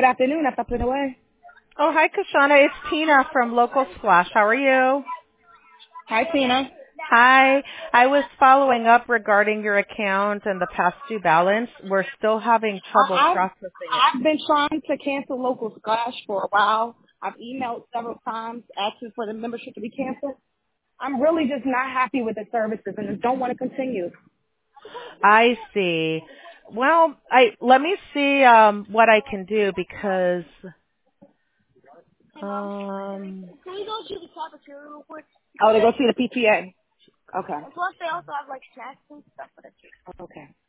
afternoon. I popped it away. Oh, hi, Kashana. It's Tina from Local Splash. How are you? Hi, Tina. Hi. I was following up regarding your account and the past due balance. We're still having trouble processing it. I've been trying to cancel Local Splash for a while. I've emailed several times asking for the membership to be canceled. I'm really just not happy with the services and just don't want to continue. I see. Well, let me see what I can do because Can we go to the cafeteria real quick? Oh, to go see the PTA. Okay. And plus, they also have like snacks and stuff for the kids. Okay.